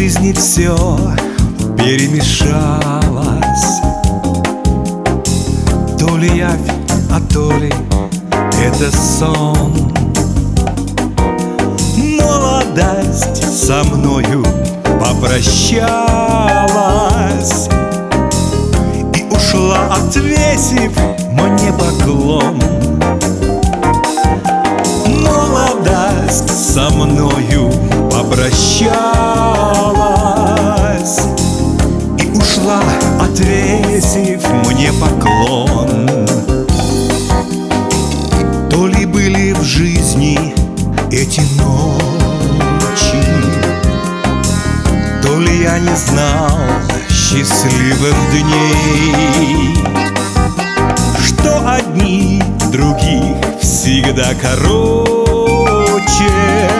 жизни все перемешалось. То ли явь, а то ли это сон. Молодость со мною попрощалась и ушла, отвесив мне поклон. Молодость со мною попрощалась и ушла, отвесив мне поклон. То ли были в жизни эти ночи, то ли я не знал счастливых дней, что одни других всегда короче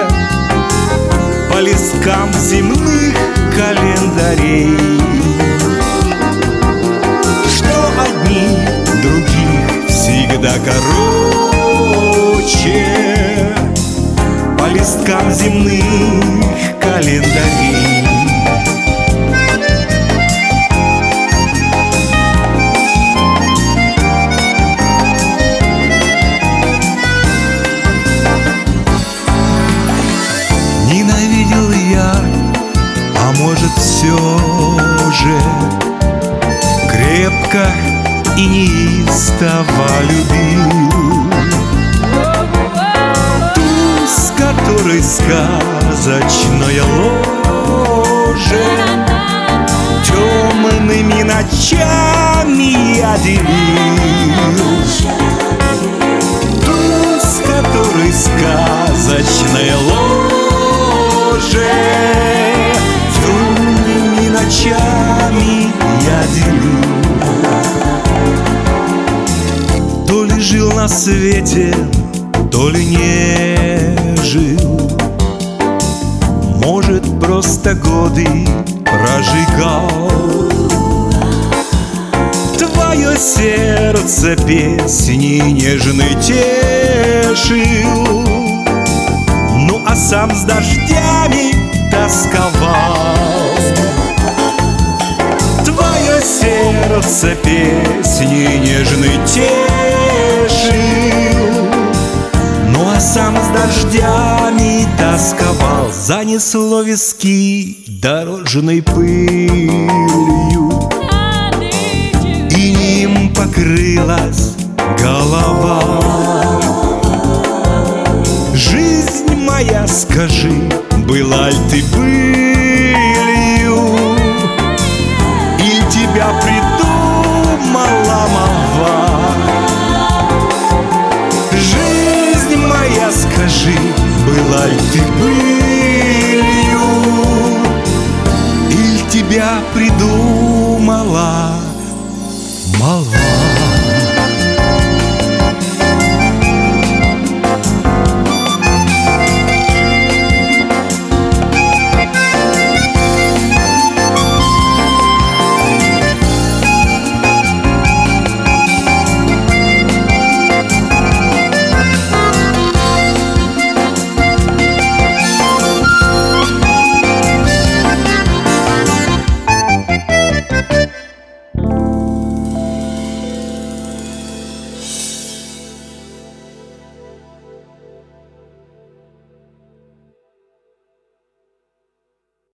по листкам земных календарей, что одни других всегда короче по листкам земных календарей. Ненавидел я, а может все же крепко и неистово любил ту, с которой сказочное ложе темными ночами я делил, ту, с которой сказочное ложе темными ночами я делил. То ли жил на свете, то ли не жил, может, просто годы прожигал. Твое сердце песни нежной тешил, ну а сам с дождями тосковал. Твое сердце песни нежной тешил, ну а сам с дождями тосковал. Занесло виски дорожной пылью,